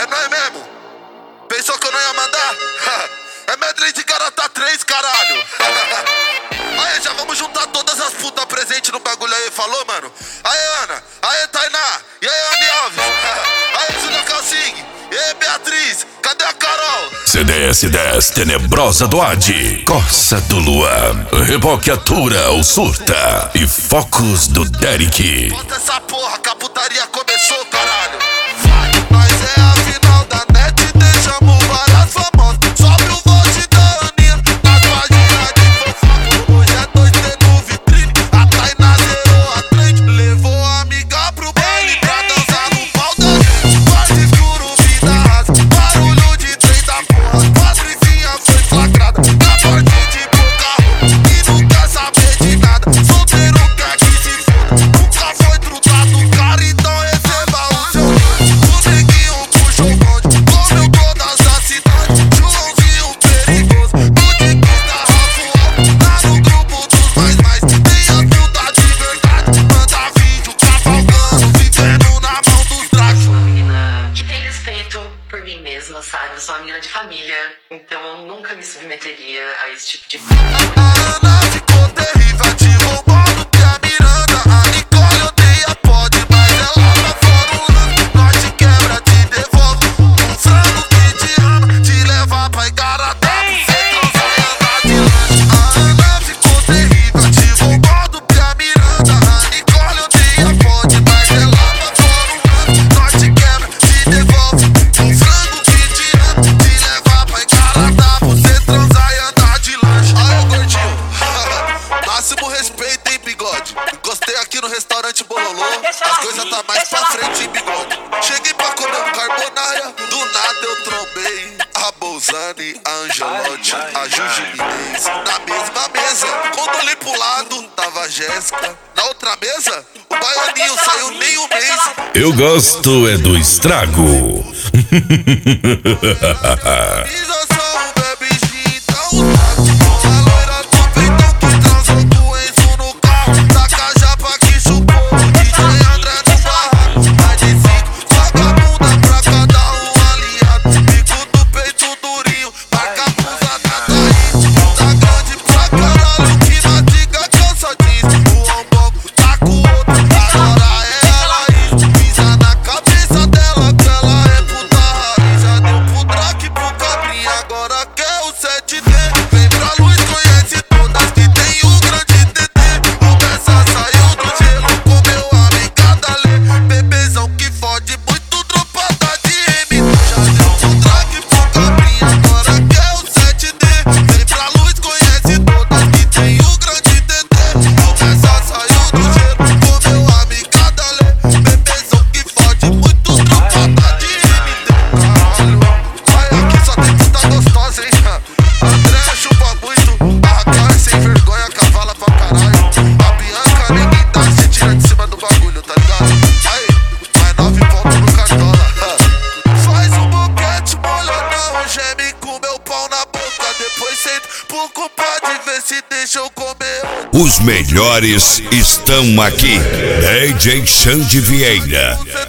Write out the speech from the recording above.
É nóis mesmo? Pensou que eu não ia mandar? É medley de Garota 3, caralho. Aí, já vamos juntar todas as putas presentes no bagulho aí, falou, mano? Aí, Ana, aí, Tainá, e aí, Andy Alves, aí, Júlia Calcing, e aí, Beatriz, cadê a Carol? CDS10 Tenebrosa do Adi, Corsa do Luan, Reboqueatura ou Surta e Focos do Derek. Bota essa porra que a putaria começou, caralho. Vai, mas é a final da net, deixamos várias famosas. Sobe o vote da Aninha nas páginas de fofoca. Hoje é 2T no vitrine, a Tainá zerou a trade. Levou a amiga pro baile pra dançar no pau da gente. Quarto escuro, vida rasa, barulho de trem da porra. Patricinha foi flagrada na porta de pouca roupa e não quer saber de nada. Solteiro quer que se foda, nunca foi trutado, cara, então receba o seu nome. O neguinho puxou o bonde, comeu todas as cidades. Joãozinho perigoso, no de da Rafael, lá no grupo dos mais. Tem a puta de verdade, manda vídeo cavalgando, vivendo na mão dos dragos. Sou uma menina que tem respeito por mim mesma, sabe? Eu sou uma menina de família, então eu nunca me submeteria a esse tipo de coisa. A Ana ficou terrível, ativou o modo que a Miranda. A Nicole odeia pode, mas ela tá fora o lance. Nós te quebra, te devolve um frango que te ama, te leva pra Igarapé, você transar e andar de lanche. A Ana ficou terrível, ativou o modo que a Miranda. A Nicole odeia pode, mas ela tá fora o lance. Nós te quebra, te devolve um frango que te ama, te leva pra Igarapé, você transar e andar de lanche. Aí, ô gordinho, máximo respeito, hein, bigode. Encostei aqui no restaurante Bololô, as coisas tá mais pra frente, hein, bigode. Cheguei pra comer um carbonara, do nada eu trombei a Bolzani, a Angelotti, a Jujulinês. Na mesma mesa, quando olhei pro lado, tava a Jéssica. Na outra mesa, o baianinho saiu nem um mês. Eu gosto é do estrago. Camisa só um bebezinho, então a loira do peitão que transou com Enzo no carro. Taca japa que chupou, DJ André no barraco. Mais de 5 vagabunda pra cada um aliado. Bico do peito durinho, marca a blusa da Thaís. Tá grande pra caralho, que mastiga calça jeans. O ombongo tá com outro, agora é ela isso. Pisa na cabeça dela que ela é puta raiz. Já deu pro Drake, pro Cabrinha, agora quer o 7D. Vem pra luz, conhece todas que tem o grande TT. O Bessa saiu do gelo, comeu a amiga Lê. Bebezão que fode muito, dropada de M. Já deu pro Drake, pro Cabrinha, agora quer o 7D. Vem pra luz, conhece todas que tem o grande TT. O Bessa saiu do gelo, comeu a amiga Lê. Bebezão que fode muito, dropada de M. Caralho, vai aqui só tem puta gostosa, hein? André chupa muito, a Raquel é sem vergonha, cavala pra caralho. A Bianca ninguém dá, se tira de cima do bagulho, tá ligado? Aí, mais 9 pontos no cartola. Faz um boquete molhadão, geme com meu pau na boca. Depois senta pro compadre, ver se deixa eu comer. Os melhores estão aqui. DJ Xande Vieira.